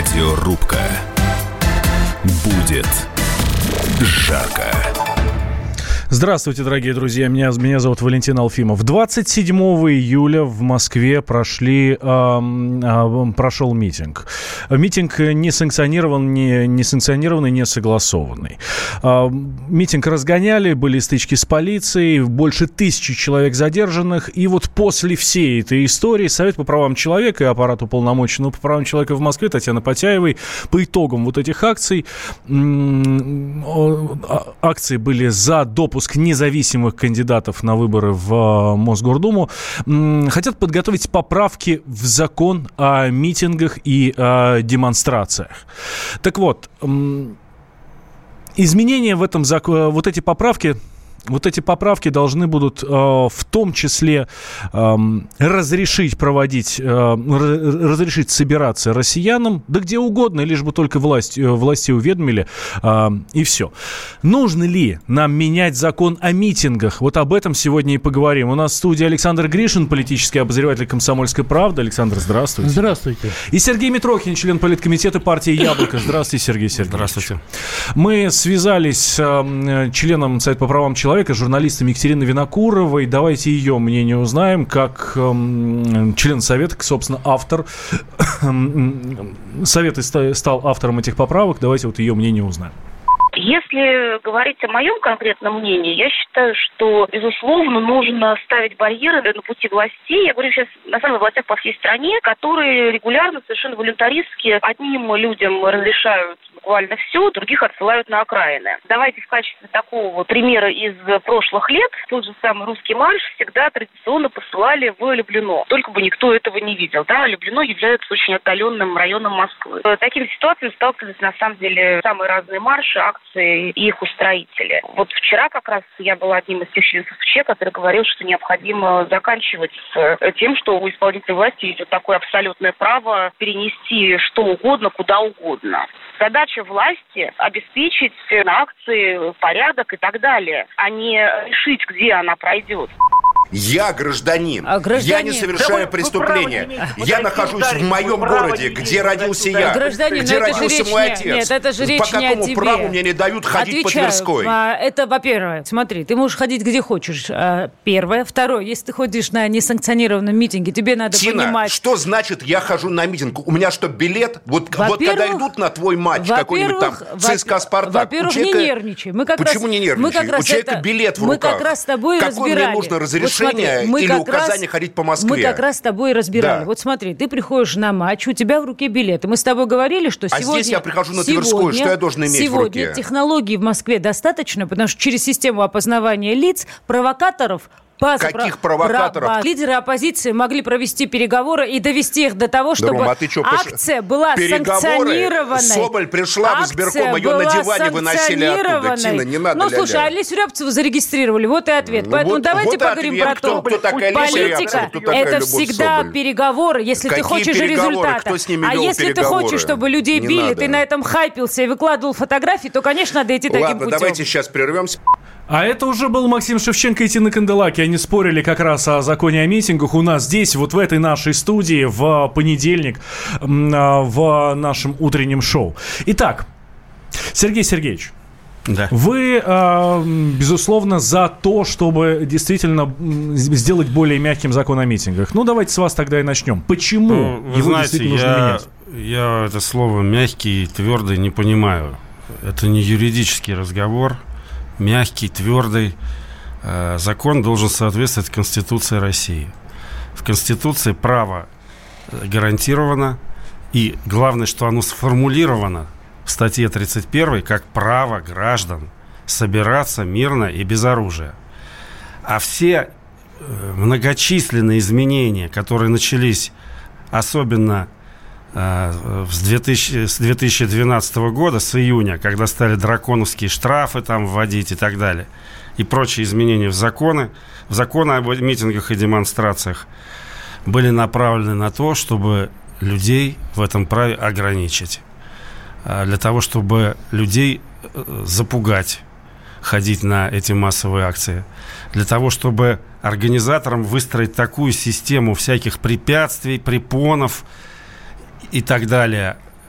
Радиорубка. Будет жарко. Здравствуйте, дорогие друзья. Меня зовут Валентин Алфимов. 27 июля в Москве прошел митинг. Митинг не санкционированный, не согласованный. Митинг разгоняли, были стычки с полицией, больше 1000 человек задержанных. И вот после всей этой истории Совет по правам человека и аппарат уполномоченного по правам человека в Москве Татьяны Потяевой по итогам вот этих акций, акции были за допуск независимых кандидатов на выборы в Мосгордуму, хотят подготовить поправки в закон о митингах и демонстрациях. Так вот, изменения в этом законе, вот эти поправки должны будут в том числе разрешить собираться россиянам, да где угодно, лишь бы только власти уведомили, и все. Нужно ли нам менять закон о митингах? Вот об этом сегодня и поговорим. У нас в студии Александр Гришин, политический обозреватель «Комсомольской правды». Александр, здравствуйте. Здравствуйте. И Сергей Митрохин, член политкомитета партии «Яблоко». Здравствуйте, Сергей Сергеевич. Здравствуйте. Мы связались с членом Совета по правам человека, журналистом Екатериной Винокуровой. Давайте ее мнение узнаем, как член Совета, собственно, автор. Совет стал автором этих поправок. Давайте вот ее мнение узнаем. Если говорить о моем конкретном мнении, я считаю, что, безусловно, нужно ставить барьеры на пути властей. Я говорю сейчас, на самом деле, о властях по всей стране, которые регулярно, совершенно волюнтаристски одним людям разрешают буквально все, других отсылают на окраины. Давайте в качестве такого вот примера из прошлых лет тот же самый русский марш всегда традиционно посылали в Люблино. Только бы никто этого не видел. Да, Люблино является очень отдаленным районом Москвы. Такими ситуациями сталкивались, на самом деле, самые разные марши, акции и их устроители. Вот вчера как раз я была одним из тех членов СПЧ, который говорил, что необходимо заканчивать с тем, что у исполнительной власти есть вот такое абсолютное право перенести что угодно, куда угодно. Задача власти – обеспечить на акции порядок и так далее, а не решить, где она пройдет. Я гражданин. Я не совершаю преступления. Я нахожусь в моем городе, где родился я, где родился мой отец. Нет, это же речь по какому не о тебе. праву мне не дают ходить по Тверской? Это, во-первых, смотри, ты можешь ходить где хочешь. Первое. Второе, если ты ходишь на несанкционированном митинге, тебе надо понимать... что значит я хожу на митинг? У меня что, билет? Вот когда идут на твой матч, какой-нибудь там ЦСКА «Спартак». Во-первых, не нервничай. Почему не нервничай? У человека билет в руках. Мы как раз с тобой разбирали. Какое мне нужно разрешение или указание ходить по Москве? Мы как раз с тобой разбирали. Да. Вот смотри, ты приходишь на матч, у тебя в руке билет. И мы с тобой говорили, что сегодня... здесь я прихожу на Тверскую, что я должен иметь в руке? Сегодня технологий в Москве достаточно, потому что через систему опознавания лиц провокаторов... Каких провокаторов? Лидеры оппозиции могли провести переговоры и довести их до того, чтобы акция была санкционированной. Соболь пришла в избирком, ее на диване выносили оттуда. Тина, не надо ля-ля. Слушай, Олесю Рябцеву зарегистрировали, вот и ответ. Поэтому давайте поговорим про то. Политика – это всегда переговоры, если ты хочешь результата. А если ты хочешь, чтобы людей били, ты на этом хайпился и выкладывал фотографии, то, конечно, надо идти таким путем. Ладно, давайте сейчас прервемся. А это уже был Максим Шевченко и Тина Канделаки. Они спорили как раз о законе о митингах у нас здесь, вот в этой нашей студии, в понедельник, в нашем утреннем шоу. Итак, Сергей Сергеевич, да. Вы, безусловно, за то, чтобы действительно сделать более мягким закон о митингах. Ну, давайте с вас тогда и начнем. Почему вы его знаете, действительно нужно менять? Я это слово «мягкий» и «твердый» не понимаю. Это не юридический разговор. Мягкий, твердый. Закон должен соответствовать Конституции России. В Конституции право гарантировано, и главное, что оно сформулировано в статье 31 как право граждан собираться мирно и без оружия. А все многочисленные изменения, которые начались особенно с 2012 года, с июня, когда стали драконовские штрафы там вводить и так далее, и прочие изменения в законы об митингах и демонстрациях, были направлены на то, чтобы людей в этом праве ограничить. Для того, чтобы людей запугать, ходить на эти массовые акции. Для того, чтобы организаторам выстроить такую систему всяких препятствий, препонов и так далее,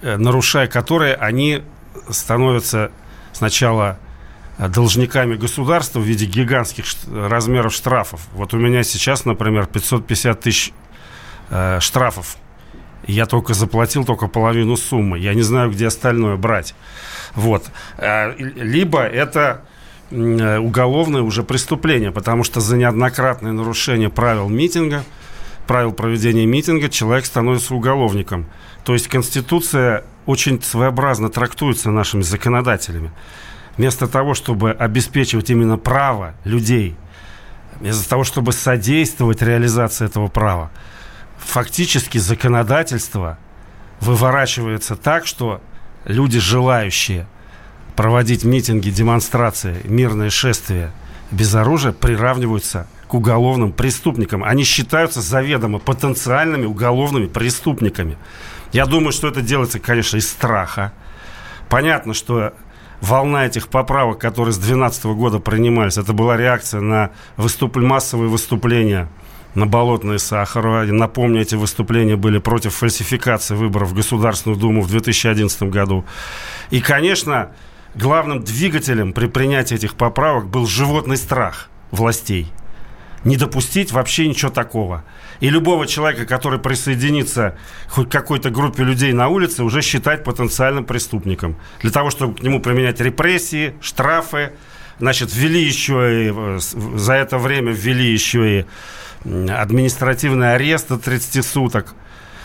нарушая которые они становятся сначала должниками государства в виде гигантских размеров штрафов. Вот у меня сейчас, например, 550 тысяч штрафов. Я только заплатил половину суммы. Я не знаю, где остальное брать. Вот. Либо это уголовное уже преступление, потому что за неоднократное нарушение правил митинга, правил проведения митинга, человек становится уголовником. То есть Конституция очень своеобразно трактуется нашими законодателями. Вместо того, чтобы обеспечивать именно право людей, вместо того, чтобы содействовать реализации этого права, фактически законодательство выворачивается так, что люди, желающие проводить митинги, демонстрации, мирные шествия без оружия, приравниваются к уголовным преступникам. Они считаются заведомо потенциальными уголовными преступниками. Я думаю, что это делается, конечно, из страха. Понятно, что волна этих поправок, которые с 2012 года принимались, это была реакция на массовые выступления на Болотной и Сахарова. Напомню, эти выступления были против фальсификации выборов в Государственную Думу в 2011 году. И, конечно, главным двигателем при принятии этих поправок был животный страх властей. Не допустить вообще ничего такого. И любого человека, который присоединится хоть к какой-то группе людей на улице, уже считать потенциальным преступником. Для того, чтобы к нему применять репрессии, штрафы, ввели еще и, за это время ввели еще и административный арест до 30 суток.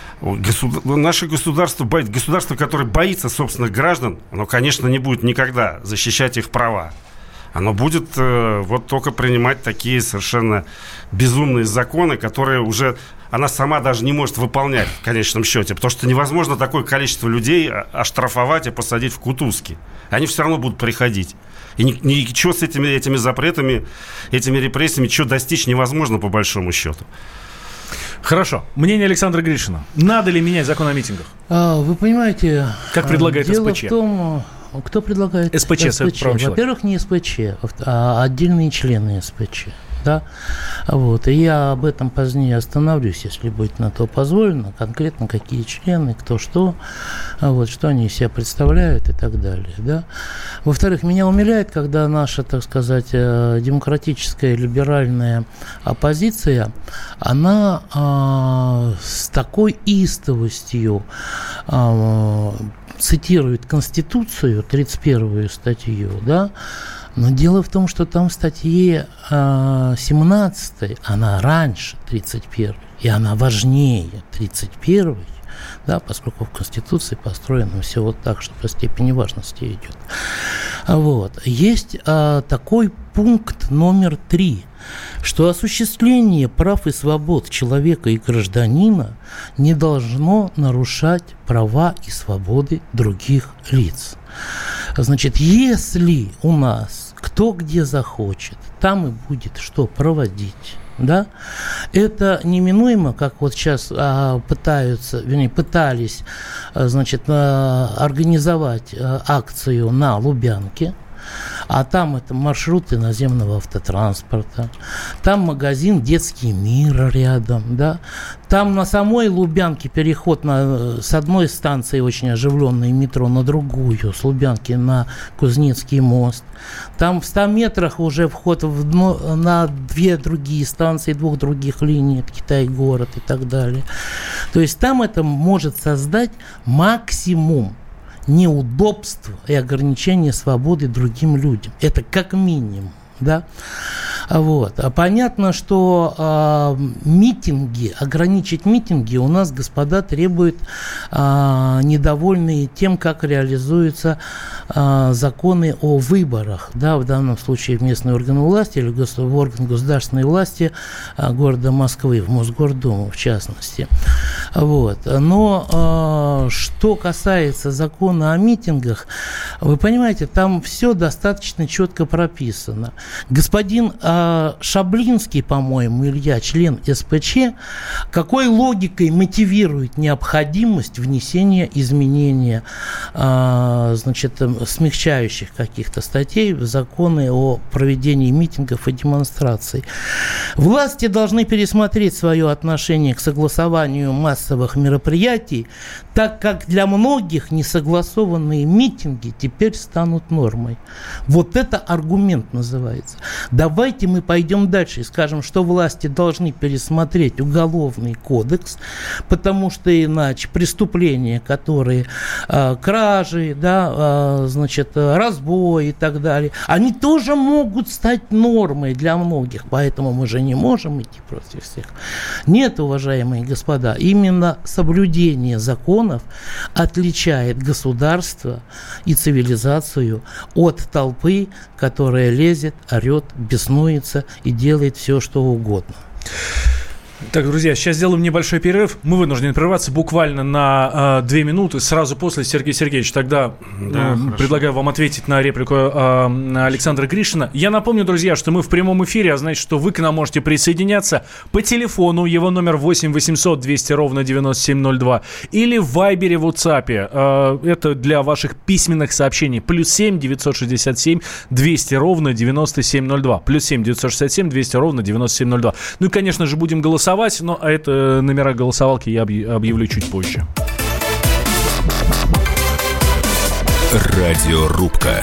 Наше государство, которое боится собственных граждан, оно, конечно, не будет никогда защищать их права. Оно будет только принимать такие совершенно безумные законы, которые уже она сама даже не может выполнять в конечном счете. Потому что невозможно такое количество людей оштрафовать и посадить в кутузки. Они все равно будут приходить. И ничего с этими запретами, этими репрессиями, чего достичь невозможно по большому счету. Хорошо. Мнение Александра Гришина. Надо ли менять закон о митингах? Вы понимаете... Как предлагает дело СПЧ? В том, кто предлагает? СПЧ. Во-первых, не СПЧ, а отдельные члены СПЧ. Да? Вот. И я об этом позднее остановлюсь, если будет на то позволено. Конкретно какие члены, кто что, что они из себя представляют и так далее. Да? Во-вторых, меня умиляет, когда наша, так сказать, демократическая либеральная оппозиция, она с такой истовостью цитирует Конституцию, 31-ю статью, да. Но дело в том, что там в статье 17, она раньше 31-й, и она важнее 31-й, да, поскольку в Конституции построено все вот так, что по степени важности идет. Есть такой пункт номер 3, что осуществление прав и свобод человека и гражданина не должно нарушать права и свободы других лиц. Значит, если у нас кто где захочет, там и будет что проводить. Да? Это неминуемо, как вот сейчас пытались организовать акцию на Лубянке. А там это маршруты наземного автотранспорта, там магазин «Детский мир» рядом, да. Там на самой Лубянке переход с одной станции очень оживленной метро на другую, с Лубянки на Кузнецкий мост. Там в 100 метрах уже вход на 2 другие станции, 2 других линий, Китай-город и так далее. То есть там это может создать максимум неудобства и ограничения свободы другим людям. Это как минимум. Да? Понятно, что ограничить митинги у нас, господа, требуют недовольные тем, как реализуются законы о выборах, да, в данном случае в местные органы власти или в орган государственной власти города Москвы, в Мосгордуму в частности. Но что касается закона о митингах, вы понимаете, там все достаточно четко прописано. Господин Шаблинский, по-моему, Илья, член СПЧ, какой логикой мотивирует необходимость внесения изменения, смягчающих каких-то статей в законы о проведении митингов и демонстраций. Власти должны пересмотреть свое отношение к согласованию масс массовых мероприятий, так как для многих несогласованные митинги теперь станут нормой. Вот это аргумент называется. Давайте мы пойдем дальше и скажем, что власти должны пересмотреть Уголовный кодекс, потому что иначе преступления, которые кражи, разбой и так далее, они тоже могут стать нормой для многих. Поэтому мы же не можем идти против всех. Нет, уважаемые господа, именно соблюдение законов отличает государство и цивилизацию от толпы, которая лезет, орет, беснуется и делает все, что угодно. Так, друзья, сейчас сделаем небольшой перерыв. Мы вынуждены прерваться буквально на 2 минуты. Сразу после Сергей Сергеевич. Тогда предлагаю вам ответить на реплику Александра Гришина. Я напомню, друзья, что мы в прямом эфире, а значит, что вы к нам можете присоединяться по телефону. Его номер 8 800 200 ровно 9702. Или в Вайбере, в WhatsApp. Это для ваших письменных сообщений. +7 967 200 ровно 9702. +7 967 200 ровно 9702. Ну и, конечно же, будем голосовать. Но это номера голосовалки я объявлю чуть позже. Радиорубка.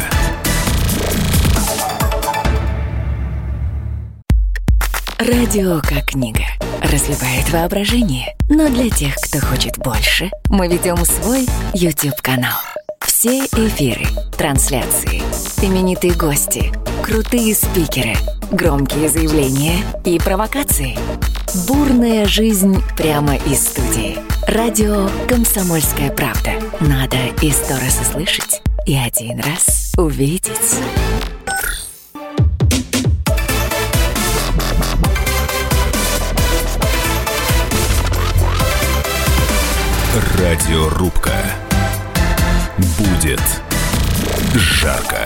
Радио как книга. Разливает воображение. Но для тех, кто хочет больше, мы ведем свой YouTube-канал. Все эфиры, трансляции, именитые гости, крутые спикеры, громкие заявления и провокации. Бурная жизнь прямо из студии. Радио «Комсомольская правда». Надо и 100 раз услышать, и 1 раз увидеть. Радиорубка. Будет жарко.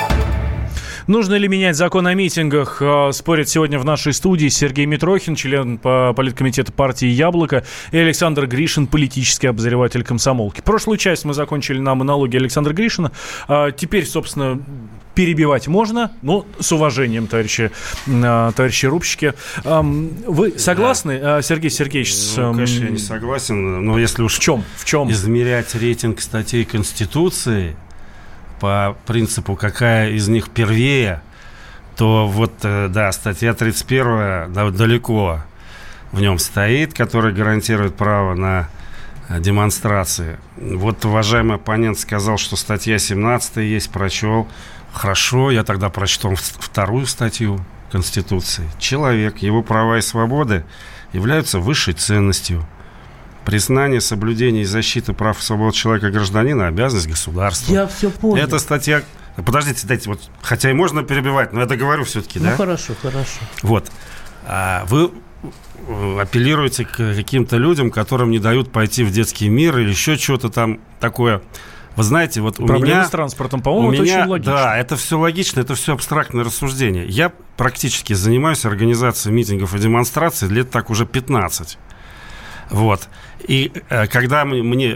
Нужно ли менять закон о митингах? Спорят сегодня в нашей студии Сергей Митрохин, член политкомитета партии «Яблоко», и Александр Гришин, политический обозреватель «Комсомолки». Прошлую часть мы закончили на монологе Александра Гришина. Теперь, собственно, перебивать можно, но с уважением, товарищи рубщики. Вы согласны, Сергей Сергеевич? Конечно, я не согласен, но если уж в чем? Измерять рейтинг статей Конституции по принципу, какая из них первее, то статья 31 далеко в нем стоит, которая гарантирует право на демонстрации. Вот уважаемый оппонент сказал, что статья 17 есть, прочел. Хорошо, я тогда прочту вторую статью Конституции. Человек, его права и свободы являются высшей ценностью. Признание, соблюдение и защита прав и свобод человека и гражданина – обязанность государства. Я все понял. Эта статья... Подождите, дайте, хотя и можно перебивать, но я договорю все-таки, да? Хорошо. Вот. Вы апеллируете к каким-то людям, которым не дают пойти в детский мир или еще что-то там такое. Вы знаете, вот у меня... Проблемы с транспортом, по-моему, это очень логично. Да, это все логично, это все абстрактное рассуждение. Я практически занимаюсь организацией митингов и демонстраций лет так уже 15. Вот. И когда мне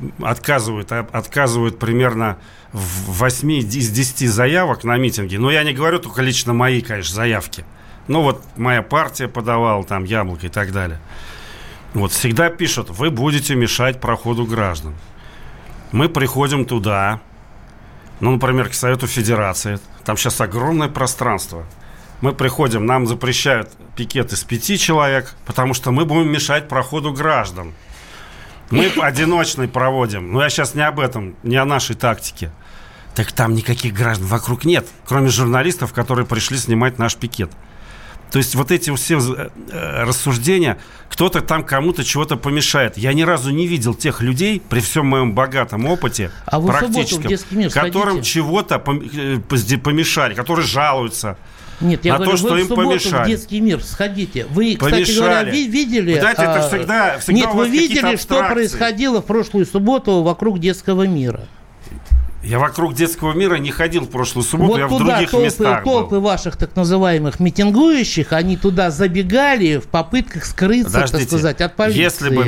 отказывают примерно в 8 из 10 заявок на митинги, но я не говорю только лично мои, конечно, заявки. Ну, вот моя партия подавала, там, «Яблоко» и так далее. Вот, всегда пишут: вы будете мешать проходу граждан. Мы приходим туда, например, к Совету Федерации. Там сейчас огромное пространство. Мы приходим, нам запрещают пикет из 5 человек, потому что мы будем мешать проходу граждан. Мы одиночный проводим. Я сейчас не об этом, не о нашей тактике. Так там никаких граждан вокруг нет, кроме журналистов, которые пришли снимать наш пикет. То есть вот эти все рассуждения, кто-то там кому-то чего-то помешает. Я ни разу не видел тех людей, при всем моем богатом опыте, практическом, которым чего-то помешали, которые жалуются. Нет, я говорю, вы в субботу в детский мир сходите. Вы, кстати говоря, видели... Знаете, это всегда нет, вы видели, что происходило в прошлую субботу вокруг детского мира? Я вокруг детского мира не ходил в прошлую субботу, я в других местах был. Толпы ваших так называемых митингующих, они туда забегали в попытках скрыться, так сказать, от полиции. Если бы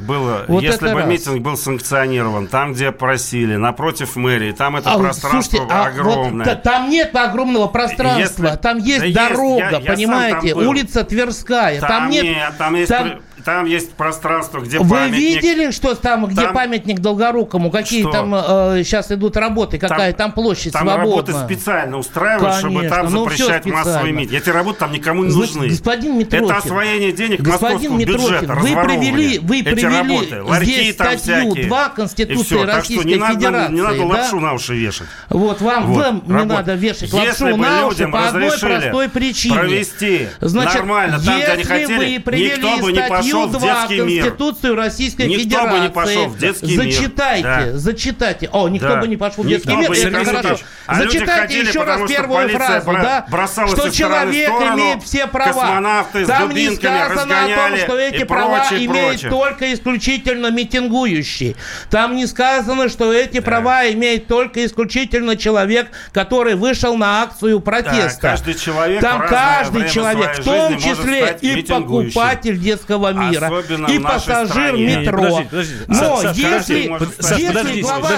митинг был санкционирован, там, где просили, напротив мэрии, там это пространство огромное. Вот, там нет огромного пространства, там есть дорога, понимаете, улица Тверская. Там там есть пространство, где Вы памятник. видели, что там, где памятник Долгорукому, какие что? там сейчас идут работы, какая там площадь там свободна? Там работы специально устраивают, чтобы там запрещать массовые митинги. Эти работы там никому не нужны. Господин Митрохин, это освоение денег московского бюджета разворовывали. Вы привели здесь статью 2 Конституции Российской Федерации. Не надо лапшу на уши вешать. Вот вам не надо вешать лапшу на уши по одной простой причине. Провести нормально там, где они хотели, никто бы не пошел в детский мир. Конституцию Российской Федерации. Никто бы не пошел в детский мир. Зачитайте. Никто бы не пошел в детский мир. Это хорошо. Зачитайте еще раз первую фразу, что человек имеет все права. Там не сказано о том, что эти права имеет только исключительно митингующий. Там не сказано, что эти права имеет только исключительно человек, который вышел на акцию протеста. Каждый человек, там каждый человек, в том числе и покупатель детского мира, особенно и пассажир метро. Но если глава...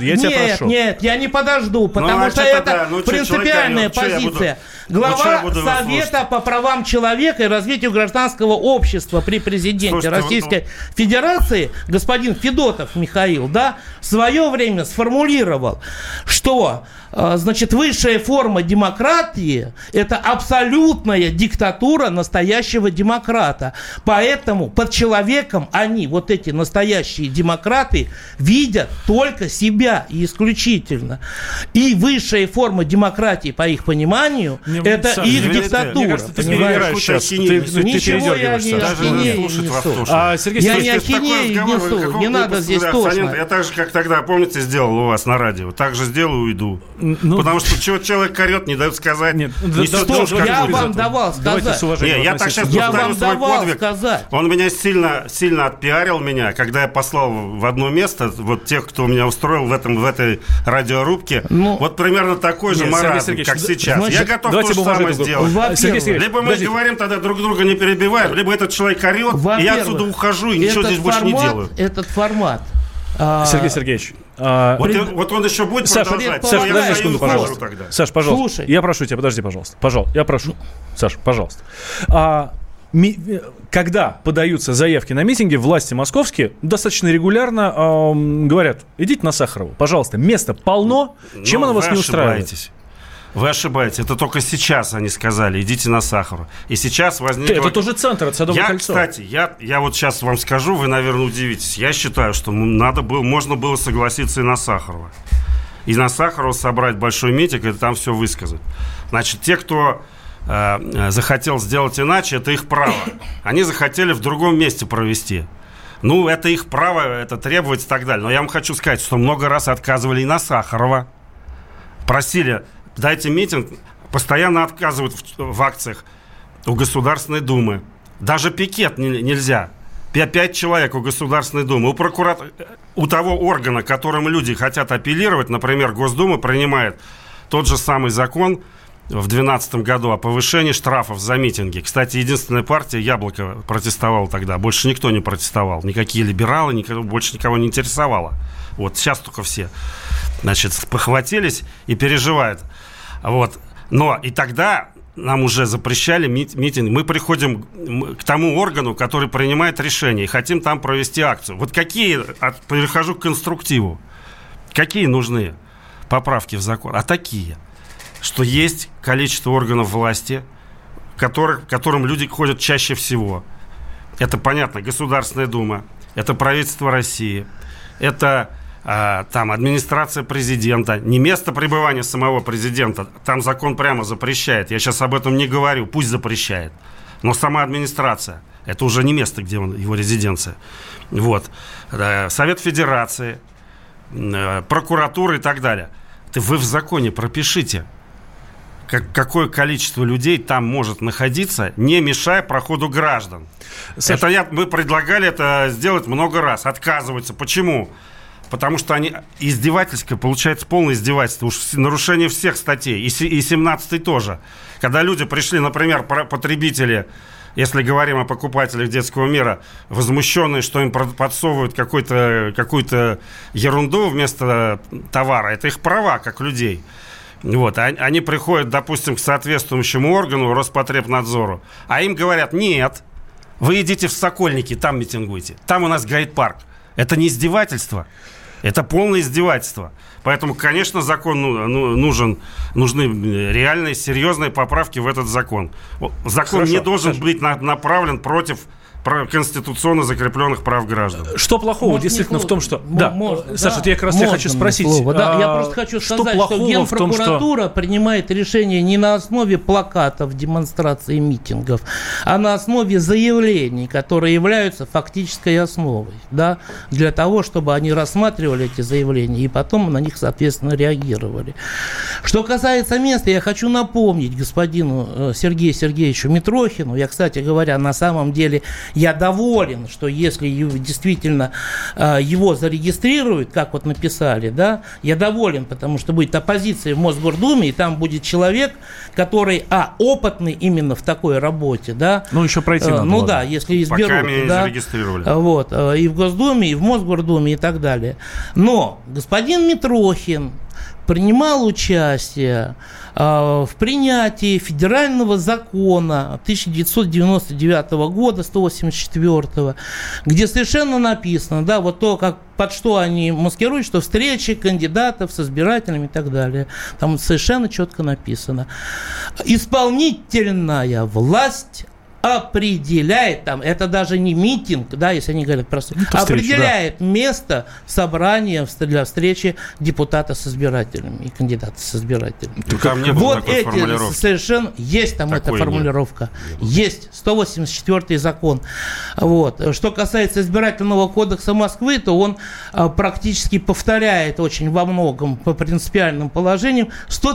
Нет, я не подожду, потому что это принципиальная позиция. Глава Совета по правам человека и развитию гражданского общества при президенте Российской Федерации, господин Федотов Михаил, в свое время сформулировал, что высшая форма демократии – это абсолютная диктатура настоящего демократа. Поэтому под человеком они, вот эти настоящие демократы, видят только себя и исключительно. И высшая форма демократии, по их пониманию, это их диктатура. Ты перебираешь сейчас. Ты передергиваешься. Даже не слушать вас тоже. Я не ахинею несу. Не надо здесь тошно. Я так же, как тогда, помните, сделал у вас на радио. Так же сделаю, уйду. Потому что человек орет, не дает сказать. Нет, я вам давал сказать. Я так сейчас повторю свой подвиг. Он меня сильно отпиарил меня, когда я послал в одно место вот тех, кто меня устроил в этой радиорубке. Вот примерно такой же маразм, как сейчас. Я готов то же самое сделать. Либо мы говорим тогда друг друга не перебиваем, либо этот человек орет, и я отсюда ухожу и ничего здесь больше не делаю. Этот формат. Сергей Сергеевич. Вот он еще будет продолжать. Саш, подожди секунду, пожалуйста. Саш, пожалуйста. Слушай. Я прошу тебя, подожди, пожалуйста. Я прошу. Саш, пожалуйста. Когда подаются заявки на митинги, власти московские достаточно регулярно говорят: идите на Сахарова, пожалуйста, места полно, чем оно вас не устраивает? Вы ошибаетесь. Это только сейчас они сказали: идите на Сахарова. И сейчас возникло... Это тоже центр, это Садовое кольцо. Кстати, я вот сейчас вам скажу, вы, наверное, удивитесь. Я считаю, что можно было согласиться и на Сахарова. И на Сахарова собрать большой митинг, и там все высказать. Значит, те, кто захотел сделать иначе, это их право. Они захотели в другом месте провести. Это их право, это требовать и так далее. Но я вам хочу сказать, что много раз отказывали и на Сахарова. Просили: дайте митинг, постоянно отказывают в акциях у Государственной Думы. Даже пикет нельзя. 5 человек у Государственной Думы. У того органа, которым люди хотят апеллировать, например, Госдума принимает тот же самый закон в 2012 году о повышении штрафов за митинги. Кстати, единственная партия, Яблоко, протестовала тогда. Больше никто не протестовал. Никакие либералы, больше никого не интересовало. Вот сейчас только все, похватились и переживают. Но и тогда нам уже запрещали митинг. Мы приходим к тому органу, который принимает решение, и хотим там провести акцию. Перехожу к конструктиву. Какие нужны поправки в закон? А такие, что есть количество органов власти, к которым люди ходят чаще всего. Это, понятно, Государственная Дума, это правительство России, это администрация президента, не место пребывания самого президента, там закон прямо запрещает. Я сейчас об этом не говорю, пусть запрещает. Но сама администрация, это уже не место, где его резиденция. Совет Федерации, прокуратура и так далее. Вы в законе пропишите, какое количество людей там может находиться, не мешая проходу граждан. Мы предлагали это сделать много раз. Отказываются. Почему? Потому что они получается полное издевательство. Уж нарушение всех статей. И 17-й тоже. Когда люди пришли, например, потребители, если говорим о покупателях детского мира, возмущенные, что им подсовывают какую-то ерунду вместо товара, это их права, как людей. Они приходят, допустим, к соответствующему органу, Роспотребнадзору, а им говорят: нет, Вы идите в Сокольники, там митингуйте. Там у нас гайд-парк. Это не издевательство. Это полное издевательство. Поэтому, конечно, нужны реальные, серьезные поправки в этот закон. Закон не должен быть направлен против конституционно закрепленных прав граждан. Что плохого действительно в том, что... Саша, я как раз хочу спросить. Я просто хочу сказать, что Генпрокуратура принимает решение не на основе плакатов, демонстраций, митингов, а на основе заявлений, которые являются фактической основой, да, для того, чтобы они рассматривали эти заявления и потом на них, соответственно, реагировали. Что касается места, я хочу напомнить господину Сергею Сергеевичу Митрохину, я, кстати говоря, на самом деле... Я доволен, что если действительно его зарегистрируют, как вот написали, да, я доволен, потому что будет оппозиция в Мосгордуме, и там будет человек, который, опытный именно в такой работе, да. Ну, еще пройти надо. Ну, да, если изберут. Пока меня не зарегистрировали. Вот, и в Госдуме, и в Мосгордуме, и так далее. Но господин Митрохин принимал участие в принятии федерального закона 1999 года, 184, где совершенно написано, да, вот то, как, под что они маскируют, что встречи кандидатов с избирателями и так далее. Там совершенно четко написано. Исполнительная власть определяет, там, это даже не митинг, да, если они говорят просто, определяет место собрания для встречи депутата с избирателями и кандидата с избирателями. Там не было вот такой эти формулировки. совершенно есть там такой эта формулировка. Есть 184 закон. Вот. Что касается избирательного кодекса Москвы, то он практически повторяет очень во многом по принципиальным положениям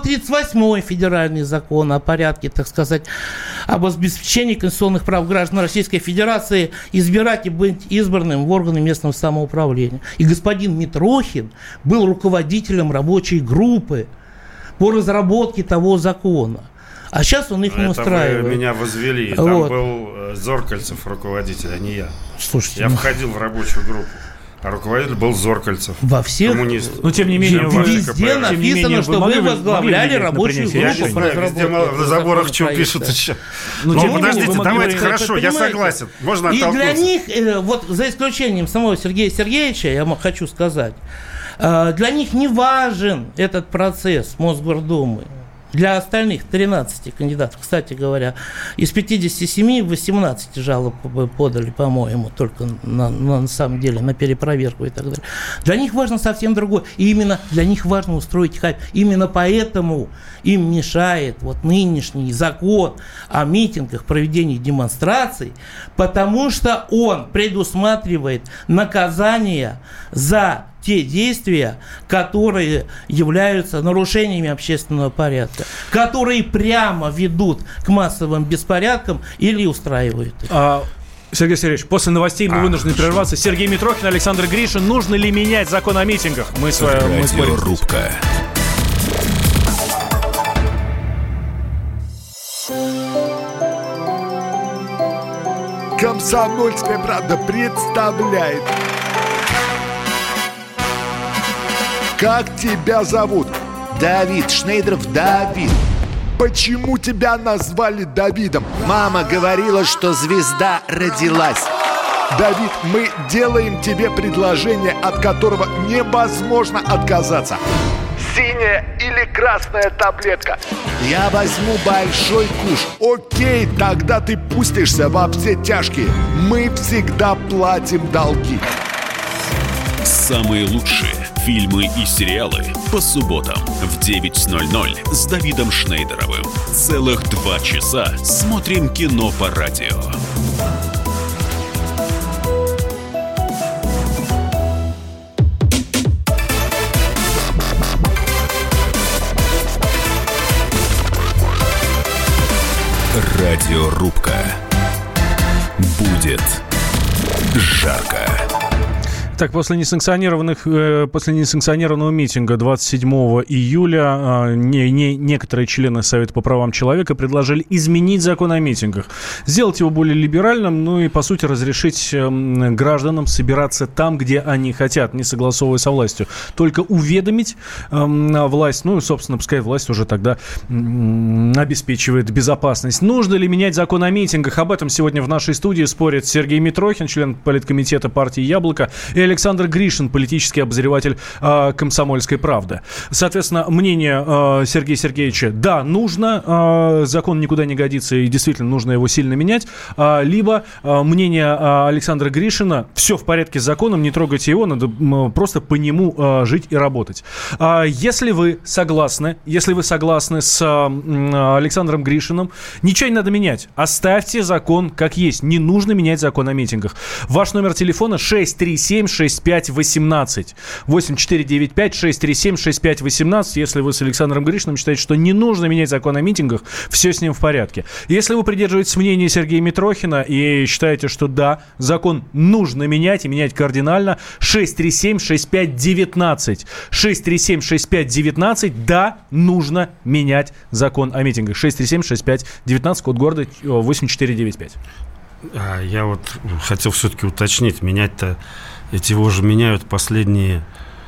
138 федеральный закон о порядке, так сказать, об обеспечении конституционных прав граждан Российской Федерации избирать и быть избранным в органы местного самоуправления. И господин Митрохин был руководителем рабочей группы по разработке того закона. А сейчас он их не устраивает. Вы меня возвели. Там был Зоркальцев руководитель, а не я. Слушайте, я входил в рабочую группу. А руководитель был Зоркальцев. Во всех? Коммунист. Но тем не менее, везде написано, что вы возглавляли рабочую группу. Я не знаю, везде на заборах что пишут еще. Ну, подождите, давайте, хорошо, я согласен. Можно оттолкнуться. И для них, вот за исключением самого Сергея Сергеевича, я хочу сказать, для них не важен этот процесс Мосгордумы. Для остальных 13 кандидатов, кстати говоря, из 57 18 жалоб подали, по-моему, только на самом деле на перепроверку и так далее. Для них важно совсем другое. И именно для них важно устроить хайп. Именно поэтому им мешает вот нынешний закон о митингах, проведении демонстраций, потому что он предусматривает наказание за те действия, которые являются нарушениями общественного порядка, которые прямо ведут к массовым беспорядкам или устраивают их. Сергей Сергеевич, после новостей мы вынуждены прерваться. Сергей Митрохин, Александр Гришин. Нужно ли менять закон о митингах? Мы спорим. Рубка. Комсомольская правда представляет. Как тебя зовут? Давид. Шнейдров Давид. Почему тебя назвали Давидом? Мама говорила, что звезда родилась. Давид, мы делаем тебе предложение, от которого невозможно отказаться. Синяя или красная таблетка? Я возьму большой куш. Окей, тогда ты пустишься во все тяжкие. Мы всегда платим долги. Самые лучшие фильмы и сериалы по субботам в 9:00 с Давидом Шнейдеровым. Целых 2 часа смотрим кино по радио. Радиорубка. Будет жарко. Так, после несанкционированного митинга 27 июля некоторые члены Совета по правам человека предложили изменить закон о митингах, сделать его более либеральным, ну и, по сути, разрешить гражданам собираться там, где они хотят, не согласовывая со властью. Только уведомить власть, ну и, собственно, пускай власть уже тогда обеспечивает безопасность. Нужно ли менять закон о митингах? Об этом сегодня в нашей студии спорят Сергей Митрохин, член политкомитета партии «Яблоко», и Александр Гришин, политический обозреватель «Комсомольской правды». Соответственно, мнение Сергея Сергеевича: да, нужно, закон никуда не годится, и действительно нужно его сильно менять. Либо мнение Александра Гришина: все в порядке с законом, не трогайте его, надо просто по нему жить и работать. Если вы согласны с Александром Гришиным, ничего не надо менять. Оставьте закон как есть. Не нужно менять закон о митингах. Ваш номер телефона 637-6518. 8495-637-6518. Если вы с Александром Гришиным считаете, что не нужно менять закон о митингах, все с ним в порядке. Если вы придерживаетесь мнения Сергея Митрохина и считаете, что да, закон нужно менять и менять кардинально, 637-6519. 637-6519. Да, нужно менять закон о митингах. 637-6519, код города 8495. Я вот хотел все-таки уточнить. Менять-то ведь его же меняют последние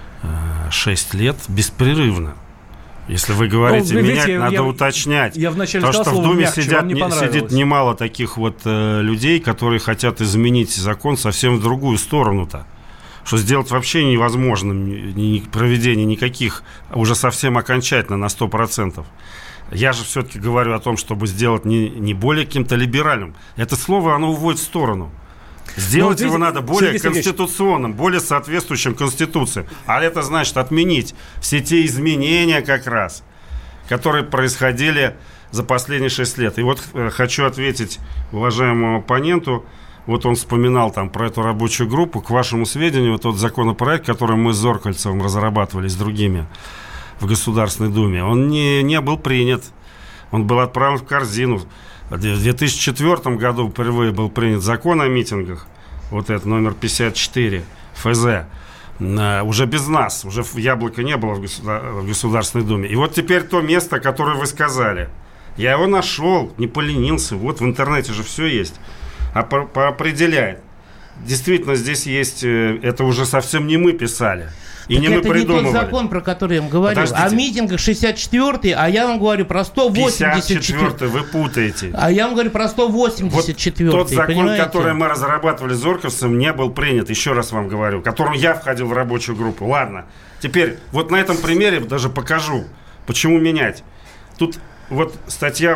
6 лет беспрерывно. Если вы говорите менять, надо уточнять. Я вначале потому сказал, что в Думе мягче, сидит немало таких вот людей, которые хотят изменить закон совсем в другую сторону-то. Что сделать вообще невозможно, проведение никаких, уже совсем окончательно, на 100%. Я же все-таки говорю о том, чтобы сделать не более каким-то либеральным. Это слово, оно уводит в сторону. Сделать его надо более конституционным, более соответствующим Конституции. А это значит отменить все те изменения как раз, которые происходили за последние 6 лет. И вот хочу ответить уважаемому оппоненту. Вот он вспоминал там про эту рабочую группу. К вашему сведению, тот законопроект, который мы с Зоркальцевым разрабатывали с другими в Государственной Думе, он не был принят. Он был отправлен в корзину. В 2004 году впервые был принят закон о митингах, вот этот номер 54 ФЗ, уже без нас, уже Яблоко не было в Государственной Думе. И вот теперь то место, которое вы сказали. Я его нашел, не поленился, вот в интернете же все есть. Определяет. Действительно, здесь есть, это уже совсем не мы писали. И так не это мы не тот закон, про который я вам говорил. Подождите. О митингах 64-й, а я вам говорю про 184-й. 54-й, вы путаете. А я вам говорю про 184-й. Вот тот закон, понимаете? Который мы разрабатывали с Зорковцем, не был принят, еще раз вам говорю, которым я входил в рабочую группу. Ладно, теперь вот на этом примере даже покажу, почему менять. Тут вот статья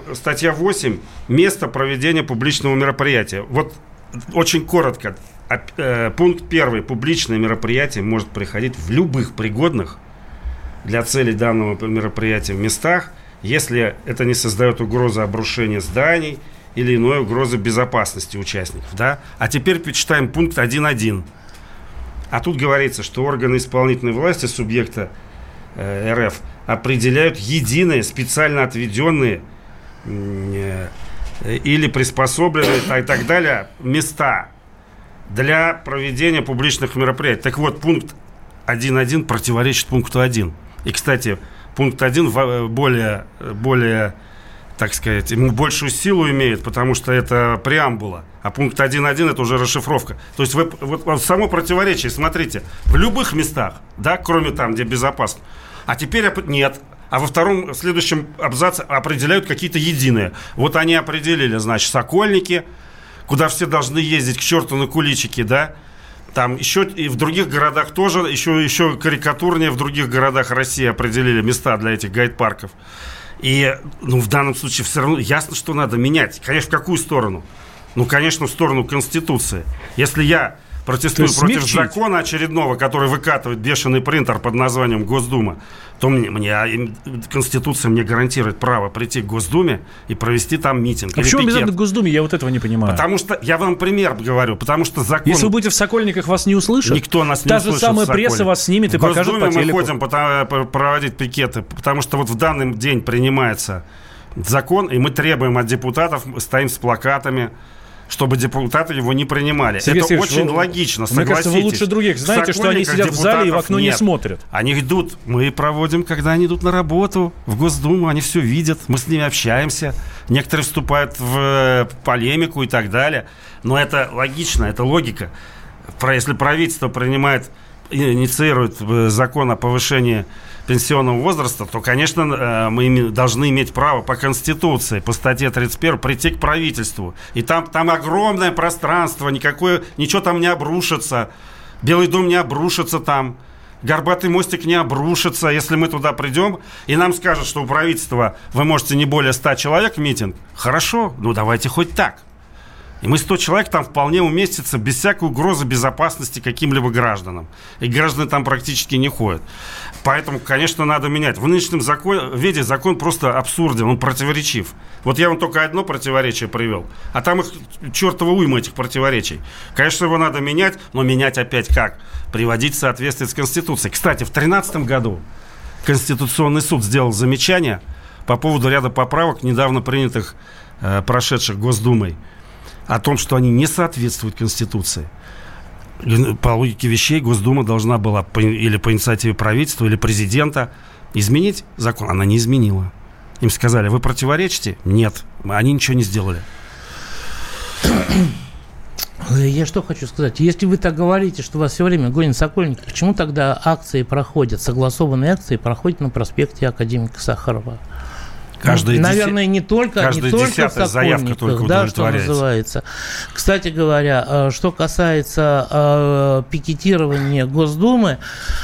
8, место проведения публичного мероприятия. Вот очень коротко. Пункт 1. Публичное мероприятие может проходить в любых пригодных для целей данного мероприятия местах, если это не создает угрозы обрушения зданий или иной угрозы безопасности участников. Да? А теперь почитаем пункт 1.1. А тут говорится, что органы исполнительной власти субъекта РФ определяют единые, специально отведенные или приспособленные и так далее места для проведения публичных мероприятий. Так вот, пункт 1.1 противоречит пункту 1. И, кстати, пункт 1 более, так сказать, ему большую силу имеет, потому что это преамбула. А пункт 1.1 это уже расшифровка. То есть вот само противоречие, смотрите, в любых местах, да, кроме там, где безопасно. А теперь нет. А во втором, в следующем абзаце определяют какие-то единые. Вот они определили, значит, Сокольники, куда все должны ездить к черту на куличики, да? Там еще и в других городах тоже, еще карикатурнее в других городах России определили места для этих гайд-парков. И, в данном случае все равно ясно, что надо менять. Конечно, в какую сторону? Конечно, в сторону Конституции. Если я протестую против закона очередного, который выкатывает бешеный принтер под названием Госдума, то Конституция мне гарантирует право прийти к Госдуме и провести там митинг. А почему обязательно к Госдуме? Я вот этого не понимаю. Потому что, я вам пример говорю, потому что закон... Если вы будете в Сокольниках, вас не услышат? Никто нас не услышит. Та же самая пресса вас снимет и покажет по телеку. В Госдуме мы ходим проводить пикеты, потому что вот в данный день принимается закон, и мы требуем от депутатов, стоим с плакатами, чтобы депутаты его не принимали. Сергей это очень логично, согласитесь. Мне кажется, вы лучше других знаете, что они сидят в зале и в окно не смотрят. Они идут, мы проводим, когда они идут на работу в Госдуму, они все видят, мы с ними общаемся. Некоторые вступают в полемику и так далее. Но это логично, это логика. Если правительство инициирует закон о повышении пенсионного возраста, то, конечно, мы должны иметь право по Конституции, по статье 31, прийти к правительству. И там огромное пространство, ничего там не обрушится. Белый дом не обрушится там. Горбатый мостик не обрушится. Если мы туда придем, и нам скажут, что у правительства вы можете не более 100 человек в митинг, хорошо, давайте хоть так. И мы 100 человек там вполне уместится без всякой угрозы безопасности каким-либо гражданам. И граждане там практически не ходят. Поэтому, конечно, надо менять. В нынешнем виде закон просто абсурден, он противоречив. Вот я вам только одно противоречие привел, а там их чертова уйма этих противоречий. Конечно, его надо менять, но менять опять как? Приводить в соответствие с Конституцией. Кстати, в 2013 году Конституционный суд сделал замечание по поводу ряда поправок, недавно принятых, прошедших Госдумой, о том, что они не соответствуют Конституции. По логике вещей Госдума должна была или по инициативе правительства, или президента изменить закон. Она не изменила. Им сказали, вы противоречите? Нет. Они ничего не сделали. Я что хочу сказать. Если вы так говорите, что вас все время гонят сокольники, почему тогда акции проходят, согласованные акции проходят на проспекте Академика Сахарова? Наверное, не только в Сокольниках, да, что называется. Кстати говоря, что касается пикетирования Госдумы,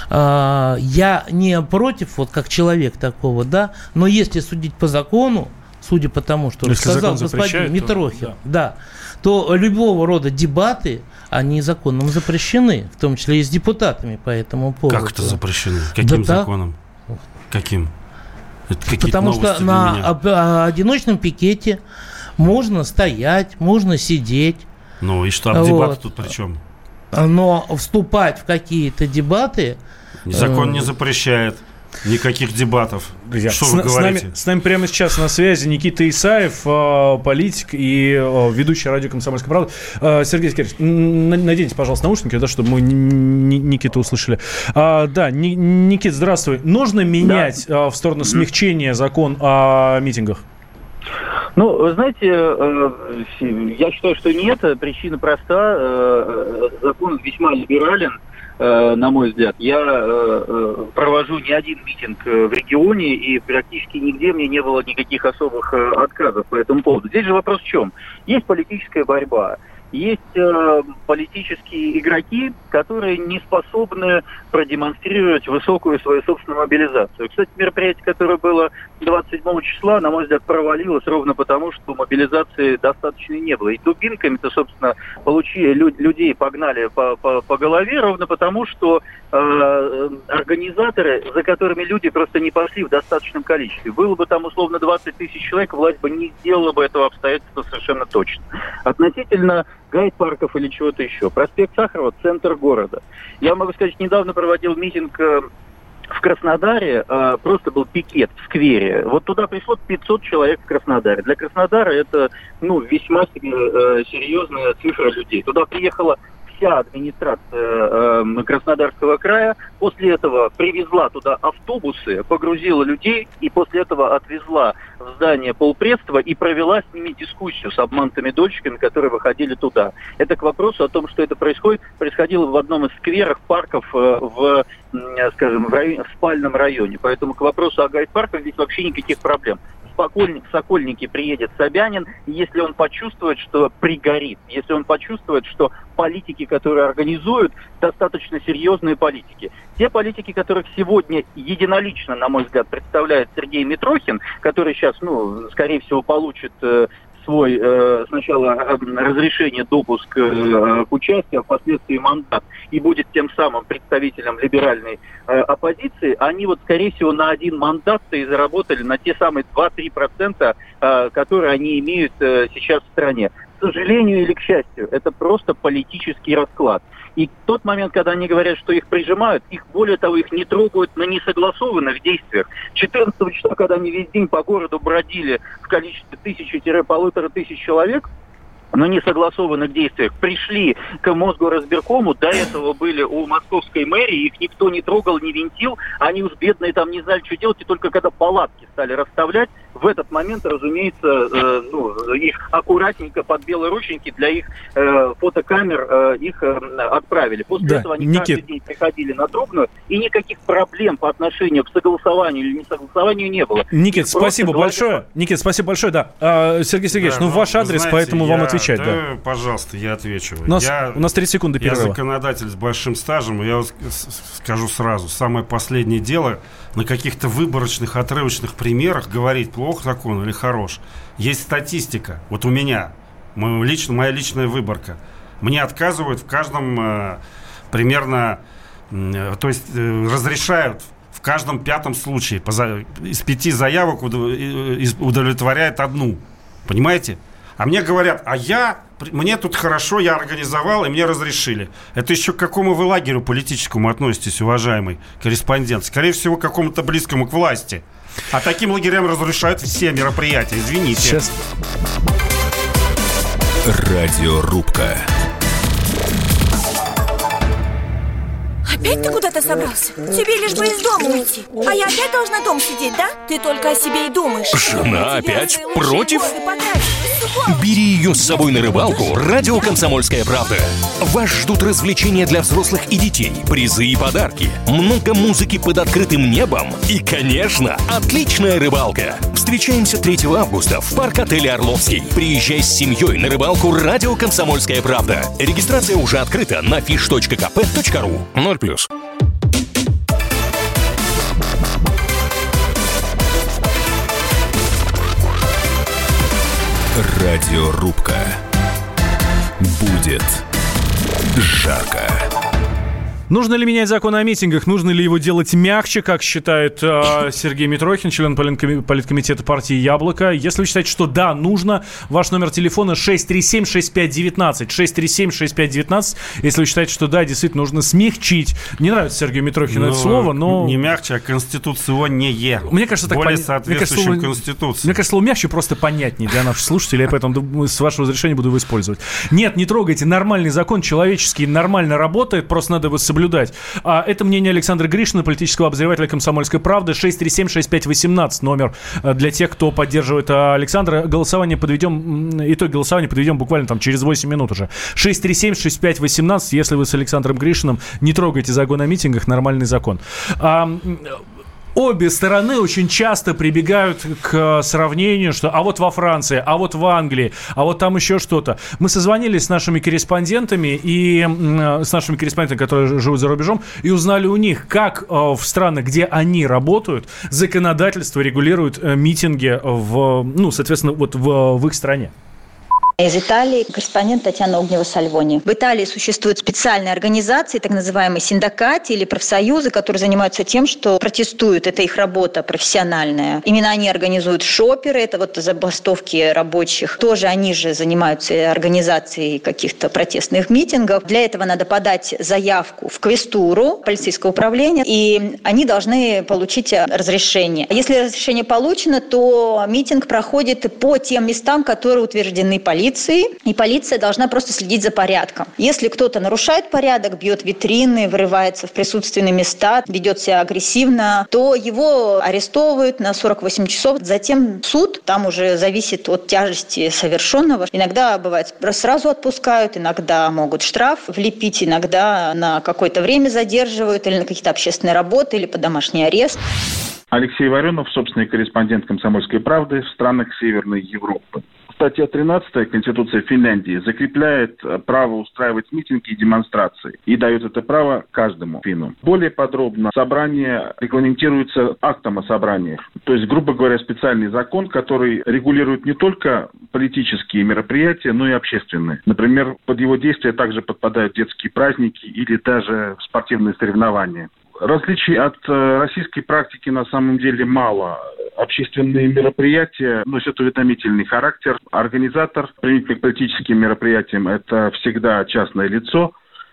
я не против, вот как человек такого, да, но если судить по закону, судя по тому, что сказал господин Митрохин, то любого рода дебаты, они законом запрещены, в том числе и с депутатами по этому поводу. Как это запрещено? Каким законом? Каким? Потому что на одиночном пикете можно стоять, можно сидеть. Ну и что, а дебаты тут при чем? Но вступать в какие-то дебаты... Закон не запрещает никаких дебатов. Друзья, что вы говорите? С нами прямо сейчас на связи Никита Исаев, политик и ведущий радио «Комсомольская правда». Сергей Сергеевич, наденьте, пожалуйста, наушники, да, чтобы мы Никиту услышали. Никит, здравствуй. Нужно менять в сторону смягчения закон о митингах? Ну, вы знаете, я считаю, что нет. Причина проста. Закон весьма либерален. На мой взгляд. Я провожу не один митинг в регионе, и практически нигде мне не было никаких особых отказов по этому поводу. Здесь же вопрос в чем? Есть политическая борьба. Есть политические игроки, которые не способны продемонстрировать высокую свою собственную мобилизацию. Кстати, мероприятие, которое было 27 числа, на мой взгляд, провалилось ровно потому, что мобилизации достаточно не было. И дубинками-то, собственно, людей погнали по голове ровно потому, что организаторы, за которыми люди просто не пошли в достаточном количестве. Было бы там условно 20 тысяч человек, власть бы не сделала бы этого обстоятельства совершенно точно. Относительно гайд-парков или чего-то еще. Проспект Сахарова, центр города. Я могу сказать, недавно проводил митинг в Краснодаре, просто был пикет в сквере. Вот туда пришло 500 человек в Краснодаре. Для Краснодара это весьма серьезная цифра людей. Туда приехала вся администрация Краснодарского края, после этого привезла туда автобусы, погрузила людей и после этого отвезла в здание полпредства и провела с ними дискуссию с обманутыми дольщиками, которые выходили туда. Это к вопросу о том, что это происходило в одном из скверов, парков в спальном районе. Поэтому к вопросу о гайд-парках здесь вообще никаких проблем. В Сокольники приедет Собянин, и если он почувствует, что пригорит, если он почувствует, что политики, которые организуют, достаточно серьезные политики. Те политики, которых сегодня единолично, на мой взгляд, представляет Сергей Митрохин, который сейчас, скорее всего, получит свой сначала разрешение, допуск к участию, а впоследствии мандат, и будет тем самым представителем либеральной оппозиции, они скорее всего, на один мандат-то и заработали на те самые 2-3%, которые они имеют сейчас в стране. К сожалению или к счастью, это просто политический расклад. И тот момент, когда они говорят, что их прижимают, более того, их не трогают на несогласованных действиях. 14 числа, когда они весь день по городу бродили в количестве 1000-1500 человек, на несогласованных действиях пришли к Мосгоризбиркому, до этого были у московской мэрии, их никто не трогал, не винтил, они уж бедные там не знали, что делать, и только когда палатки стали расставлять, в этот момент, разумеется, их аккуратненько под белые рученьки для их фотокамер их отправили. После этого они каждый день приходили на Трубную, и никаких проблем по отношению к согласованию или несогласованию не было. Никит, спасибо большое. Никит, спасибо большое, да. Сергей Сергеевич, ваш адрес, знаете, поэтому вам отвечать. Да, пожалуйста, я отвечу. У нас 3 секунды перерыва. Я законодатель с большим стажем, и я скажу сразу, самое последнее дело на каких-то выборочных, отрывочных примерах говорить, плох закон или хорош. Есть статистика. Вот у меня, моя личная выборка. Мне отказывают в каждом примерно, то есть разрешают в каждом 5 случае. Из 5 заявок удовлетворяет 1. Понимаете? А мне говорят, мне тут хорошо, я организовал, и мне разрешили. Это еще к какому вы лагерю политическому относитесь, уважаемый корреспондент? Скорее всего, к какому-то близкому к власти. А таким лагерям разрешают все мероприятия. Извините. Сейчас. Радиорубка. Опять ты куда-то собрался? Тебе лишь бы из дома уйти. А я опять должна дома сидеть, да? Ты только о себе и думаешь. Жена опять против? Бери ее с собой на рыбалку. Радио «Комсомольская правда». Вас ждут развлечения для взрослых и детей, призы и подарки, много музыки под открытым небом и, конечно, отличная рыбалка. Встречаемся 3 августа в парк-отеле «Орловский». Приезжай с семьей на рыбалку «Радио «Комсомольская правда». Регистрация уже открыта на fish.kp.ru. 0+. Радиорубка. Будет жарко. Нужно ли менять закон о митингах? Нужно ли его делать мягче, как считает Сергей Митрохин, член политкомитета партии «Яблоко»? Если вы считаете, что да, нужно, ваш номер телефона 637-6519. 637-6519. Если вы считаете, что да, действительно нужно смягчить. Не нравится Сергею Митрохину это слово, но... Не мягче, а конституционнее. Мне кажется, так более соответствующим Конституции. Мне кажется, слово мягче просто понятнее для наших слушателей, я поэтому с вашего разрешения буду его использовать. Нет, не трогайте. Нормальный закон, человеческий, нормально работает, просто надо его соблюдать. Это мнение Александра Гришина, политического обозревателя «Комсомольской правды». 637-6518 номер для тех, кто поддерживает Александра. Итог голосования подведем буквально там через 8 минут уже. 637-6518. Если вы с Александром Гришиным, не трогайте закон о митингах, нормальный закон. Обе стороны очень часто прибегают к сравнению, что а вот во Франции, а вот в Англии, а вот там еще что-то. Мы созвонились с нашими корреспондентами, которые живут за рубежом, и узнали у них, как в странах, где они работают, законодательство регулирует митинги в их стране. Из Италии корреспондент Татьяна Огнева-Сальвони. В Италии существуют специальные организации, так называемые синдикаты или профсоюзы, которые занимаются тем, что протестуют. Это их работа профессиональная. Именно они организуют шоперы, это вот забастовки рабочих. Тоже они же занимаются организацией каких-то протестных митингов. Для этого надо подать заявку в квестуру полицейского управления, и они должны получить разрешение. Если разрешение получено, то митинг проходит по тем местам, которые утверждены полицией, и полиция должна просто следить за порядком. Если кто-то нарушает порядок, бьет витрины, врывается в присутственные места, ведет себя агрессивно, то его арестовывают на 48 часов. Затем суд, там уже зависит от тяжести совершенного. Иногда бывает сразу отпускают, иногда могут штраф влепить, иногда на какое-то время задерживают или на какие-то общественные работы, или под домашний арест. Алексей Варенов, собственный корреспондент «Комсомольской правды» в странах Северной Европы. Статья 13 Конституции Финляндии закрепляет право устраивать митинги и демонстрации и дает это право каждому финну. Более подробно собрание регламентируется актом о собраниях. То есть, грубо говоря, специальный закон, который регулирует не только политические мероприятия, но и общественные. Например, под его действие также подпадают детские праздники или даже спортивные соревнования. Различий от российской практики на самом деле мало. Общественные мероприятия носят уведомительный характер. Организатор, применительно к политическим мероприятиям, это всегда частное лицо.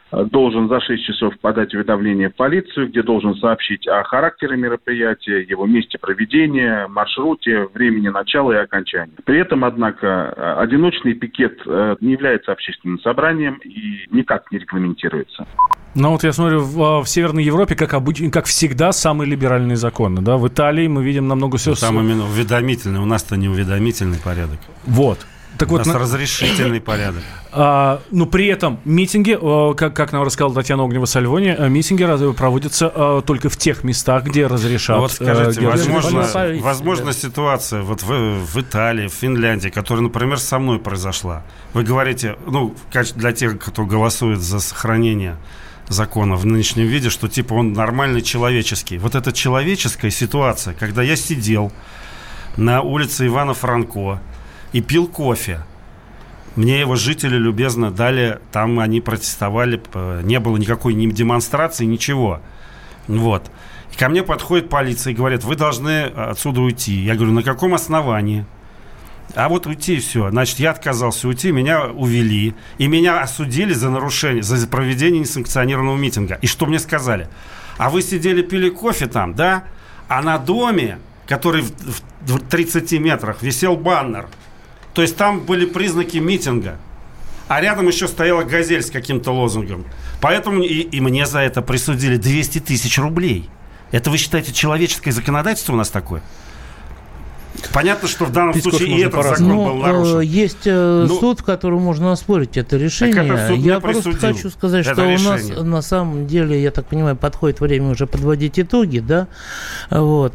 должен за 6 часов подать уведомление в полицию, где должен сообщить о характере мероприятия, его месте проведения, маршруте, времени начала и окончания. При этом, однако, одиночный пикет не является общественным собранием и никак не регламентируется. Ну вот я смотрю, в Северной Европе, как всегда, самые либеральные законы. Да? В Италии мы видим намного все... Там именно уведомительный, у нас-то не уведомительный порядок. Вот. Так у нас разрешительный порядок. Но при этом митинги, как нам рассказала Татьяна Огнева-Сальвони, митинги проводятся только в тех местах, где разрешат. Вот скажите, возможно ситуация вот в Италии, в Финляндии, которая, например, со мной произошла. Вы говорите, для тех, кто голосует за сохранение закона в нынешнем виде, что типа он нормальный, человеческий. Вот эта человеческая ситуация, когда я сидел на улице Ивана Франко и пил кофе. Мне его жители любезно дали, там они протестовали, не было никакой ни демонстрации, ничего. Вот. И ко мне подходит полиция и говорит, вы должны отсюда уйти. Я говорю, на каком основании? А вот уйти, все. Значит, я отказался уйти, меня увели. И меня осудили за нарушение, за проведение несанкционированного митинга. И что мне сказали? А вы сидели, пили кофе там, да? А на доме, который в 30 метрах, висел баннер. То есть там были признаки митинга. А рядом еще стояла «Газель» с каким-то лозунгом. Поэтому и мне за это присудили 200 тысяч рублей. Это вы считаете человеческое законодательство у нас такое? Понятно, что в данном случае и этот закон был нарушен. Есть суд, в котором можно оспорить это решение. Я просто хочу сказать, что у нас на самом деле, я так понимаю, подходит время уже подводить итоги, да? Вот.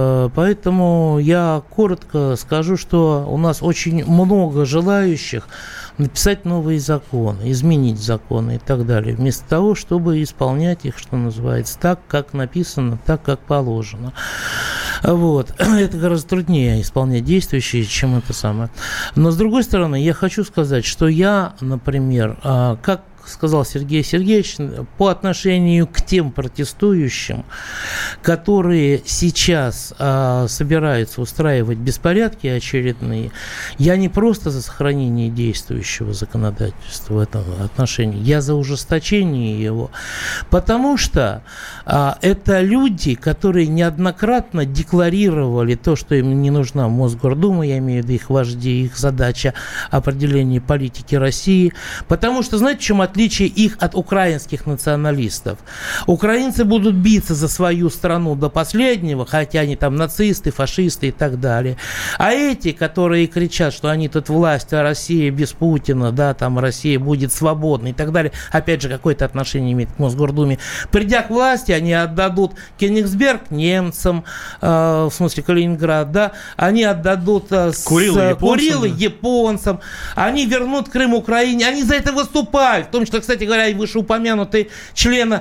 Поэтому я коротко скажу, что у нас очень много желающих написать новые законы, изменить законы и так далее, вместо того, чтобы исполнять их, что называется, так, как написано, так, как положено. Вот. Это гораздо труднее исполнять действующие, чем это самое. Но, с другой стороны, я хочу сказать, что я, например, как сказал Сергей Сергеевич, по отношению к тем протестующим, которые сейчас собираются устраивать беспорядки очередные, я не просто за сохранение действующего законодательства в этом отношении, я за ужесточение его, потому что это люди, которые неоднократно декларировали то, что им не нужна Мосгордума, я имею в виду их вожди, их задача определения политики России, потому что, знаете, в чем отличие их от украинских националистов? Украинцы будут биться за свою страну до последнего, хотя они там нацисты, фашисты и так далее. А эти, которые кричат, что они тут власть, а Россия без Путина, да, там Россия будет свободной и так далее, опять же, какое-то отношение имеет к Мосгордуме. Придя к власти, они отдадут Кёнигсберг немцам, в смысле Калининград, да, они отдадут Курилы японцам, они вернут Крым Украине, они за это выступают, в том числе, кстати говоря, и вышеупомянутые члены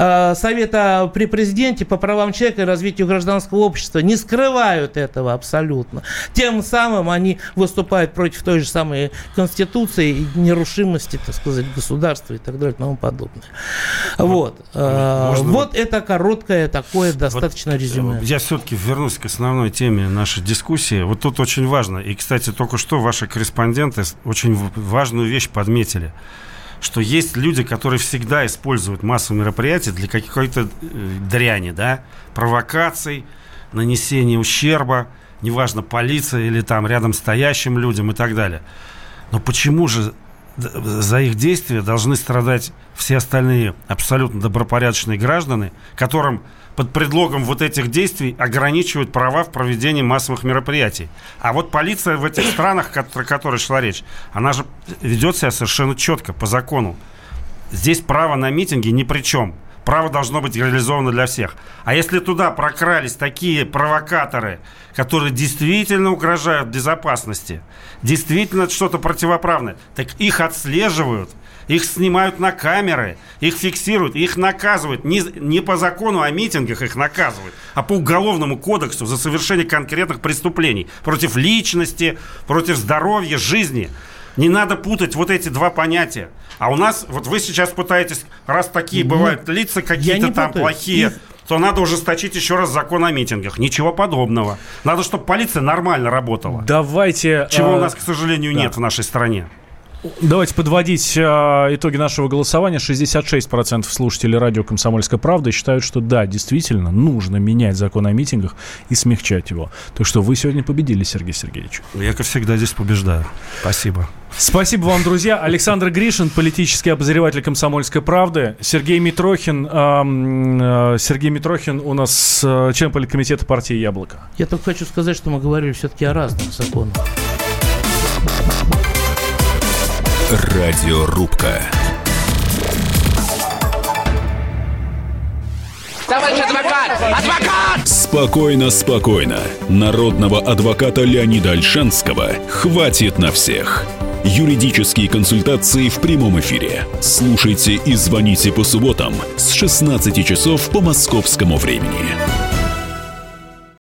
Совета при президенте по правам человека и развитию гражданского общества не скрывают этого абсолютно. Тем самым они выступают против той же самой Конституции и нерушимости, так сказать, государства и так далее и тому подобное. Вот. Вот это короткое такое достаточно резюме. Я все-таки вернусь к основной теме нашей дискуссии. Вот тут очень важно, и, кстати, только что ваши корреспонденты очень важную вещь подметили, что есть люди, которые всегда используют массовые мероприятия для какой-то дряни, да, провокаций, нанесения ущерба, неважно, полиции или там рядом стоящим людям и так далее. Но почему же за их действия должны страдать все остальные абсолютно добропорядочные граждане, которым под предлогом вот этих действий ограничивают права в проведении массовых мероприятий? А вот полиция в этих странах, о которой шла речь, она же ведет себя совершенно четко, по закону. Здесь право на митинги ни при чем. Право должно быть реализовано для всех. А если туда прокрались такие провокаторы, которые действительно угрожают безопасности, действительно что-то противоправное, так их отслеживают, их снимают на камеры, их фиксируют, их наказывают. Не по закону о митингах их наказывают, а по Уголовному кодексу за совершение конкретных преступлений против личности, против здоровья, жизни. Не надо путать вот эти два понятия. А у нас, вот вы сейчас пытаетесь, раз такие бывают лица какие-то там плохие, то надо ужесточить еще раз закон о митингах. Ничего подобного. Надо, чтобы полиция нормально работала. Давайте... Чего у нас, к сожалению, нет в нашей стране. Давайте подводить итоги нашего голосования. 66% слушателей радио «Комсомольская правда» считают, что да, действительно, нужно менять закон о митингах и смягчать его. Так что вы сегодня победили, Сергей Сергеевич. Я, как всегда, здесь побеждаю. Спасибо. Спасибо вам, друзья. Александр Гришин, политический обозреватель «Комсомольской правды». Сергей Митрохин у нас член политкомитета партии «Яблоко». Я только хочу сказать, что мы говорили все-таки о разных законах. Радиорубка. Товарищ адвокат! Адвокат! Спокойно, спокойно. Народного адвоката Леонида Ольшанского хватит на всех. Юридические консультации в прямом эфире. Слушайте и звоните по субботам с 16 часов по московскому времени.